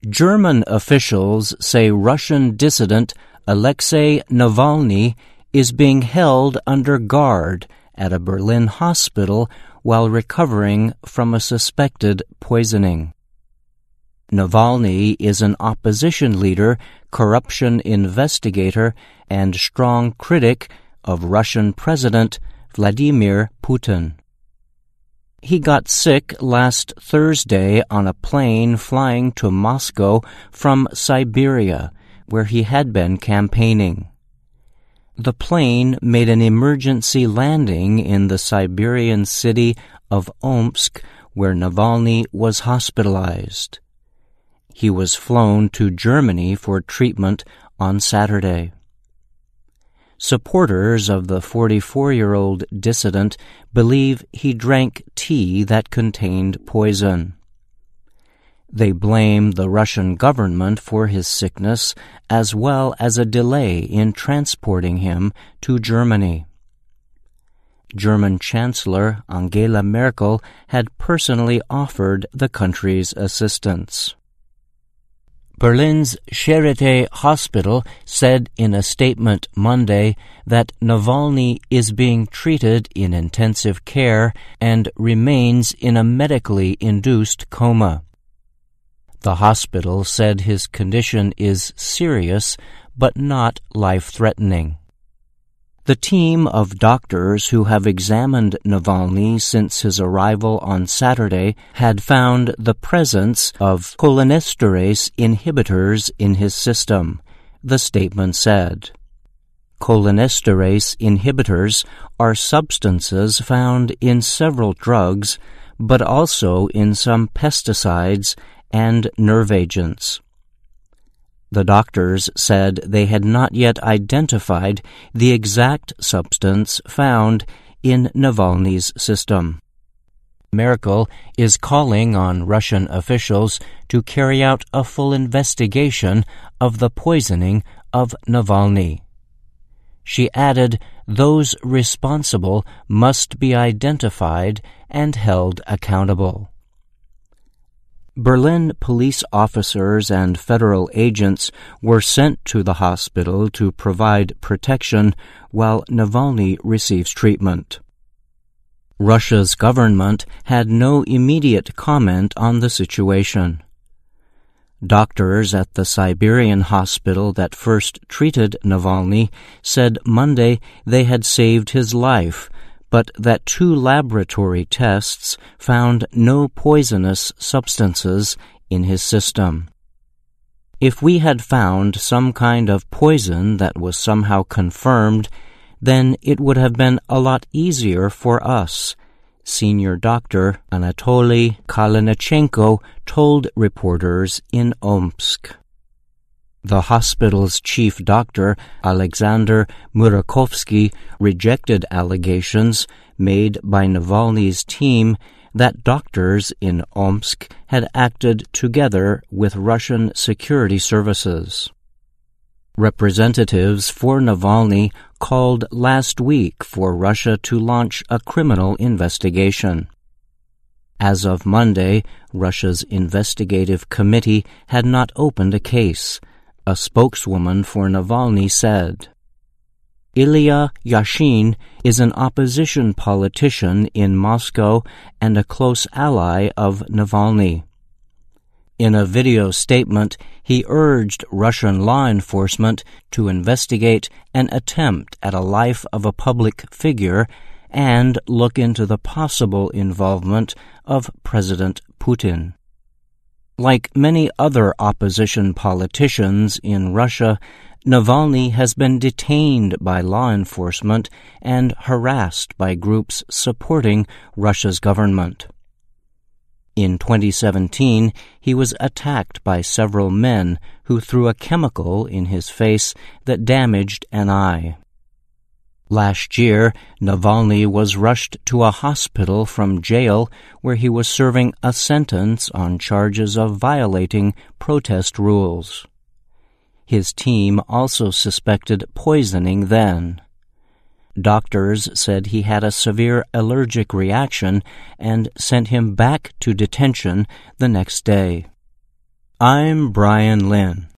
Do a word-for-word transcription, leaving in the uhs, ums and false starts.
German officials say Russian dissident Alexei Navalny is being held under guard at a Berlin hospital while recovering from a suspected poisoning. Navalny is an opposition leader, corruption investigator, and strong critic of Russian President Vladimir Putin. He got sick last Thursday on a plane flying to Moscow from Siberia, where he had been campaigning. The plane made an emergency landing in the Siberian city of Omsk, where Navalny was hospitalized. He was flown to Germany for treatment on Saturday. Supporters of the forty-four-year-old dissident believe he drank tea that contained poison. They blame the Russian government for his sickness, as well as a delay in transporting him to Germany. German Chancellor Angela Merkel had personally offered the country's assistance. Berlin's Charité Hospital said in a statement Monday that Navalny is being treated in intensive care and remains in a medically induced coma. The hospital said his condition is serious but not life-threatening. The team of doctors who have examined Navalny since his arrival on Saturday had found the presence of cholinesterase inhibitors in his system, the statement said. Cholinesterase inhibitors are substances found in several drugs, but also in some pesticides and nerve agents. The doctors said they had not yet identified the exact substance found in Navalny's system. Merkel is calling on Russian officials to carry out a full investigation of the poisoning of Navalny. She added, those responsible must be identified and held accountable. Berlin police officers and federal agents were sent to the hospital to provide protection while Navalny receives treatment. Russia's government had no immediate comment on the situation. Doctors at the Siberian hospital that first treated Navalny said Monday they had saved his life, but that two laboratory tests found no poisonous substances in his system. If we had found some kind of poison that was somehow confirmed, then it would have been a lot easier for us, senior doctor Anatoly Kalinichenko told reporters in Omsk. The hospital's chief doctor, Alexander Murakovsky, rejected allegations made by Navalny's team that doctors in Omsk had acted together with Russian security services. Representatives for Navalny called last week for Russia to launch a criminal investigation. As of Monday, Russia's investigative committee had not opened a case, a spokeswoman for Navalny said. Ilya Yashin is an opposition politician in Moscow and a close ally of Navalny. In a video statement, he urged Russian law enforcement to investigate an attempt at a life of a public figure and look into the possible involvement of President Putin. Like many other opposition politicians in Russia, Navalny has been detained by law enforcement and harassed by groups supporting Russia's government. In twenty seventeen, he was attacked by several men who threw a chemical in his face that damaged an eye. Last year, Navalny was rushed to a hospital from jail where he was serving a sentence on charges of violating protest rules. His team also suspected poisoning then. Doctors said he had a severe allergic reaction and sent him back to detention the next day. I'm Brian Lynn.